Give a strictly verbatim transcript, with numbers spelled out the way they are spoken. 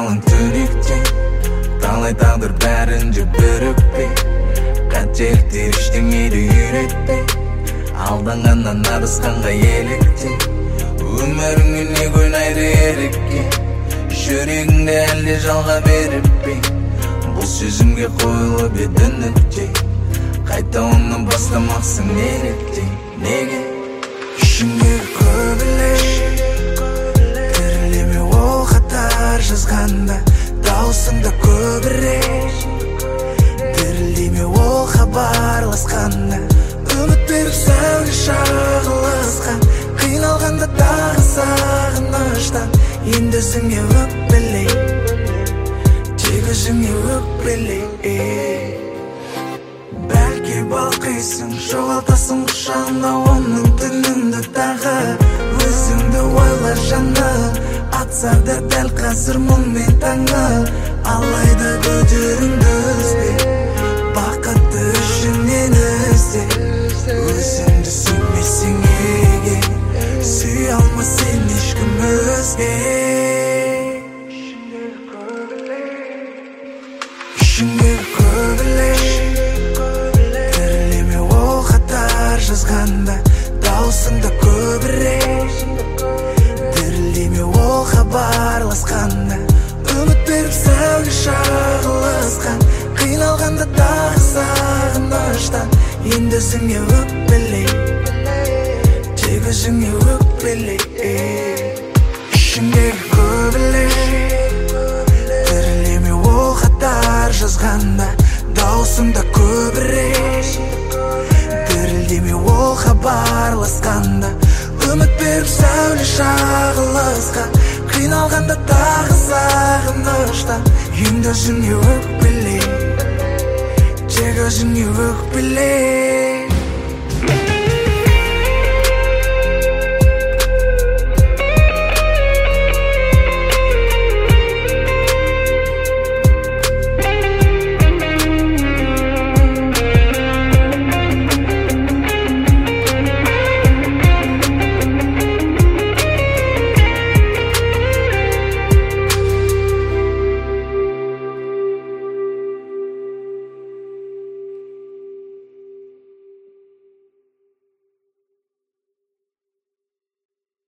қалың түнектен, талай тағдыр бәрінде бірікпей, қателіктер ештеңеде үйретпей, алданғаннан адасқанға еліктей, өміріңе не ойнайды ерікке, жүрегіңде әлде жалға беріп пе, бұл сөзімге қойылып еді нүкте, қайта оны бастамақсың неліктей, неге? Ішіңдегі көбілей, тірілеме ол қатар жазғанда, даусыңда көбірек, тірілеме ол хабарласқанда, үміт беріп сәуле шағылысқан, қиналғанда тағы сағыныштан, енді өзіңе өкпелей, тек өзіңе өкпелей. Бәлки балқисың, жоғалтасың құшағында оның түніңді тағы, өзіңді ойлар жаным, атса да дәл қазір мұңмен таңы, алайда көтеріңді ізде, бақытты ішіңнен ізде, өзіңді сүймесең неге, сүй алма сен ешкім өзге. Ішіңдегі көбілей, тірілеме ол қатар жазғанда, даусыңда көбірек, тірілеме ол хабарласқанда, үміт беріп сәуле шағылысқан, қиналғанда тағы сағыныштан, енді өзіңе өкпелей, тек өзіңе өкпелей. Ішіңдегі көбілей, тірілеме ол қатар жазғанда, даусыңда көбірек, тірілдеме ол хабарласқанда, үміт беріп сәуле шағылысқан, қиналғанда тағы сағыныштан, енді өзіңе өкпелей, тек өзіңе өкпелей.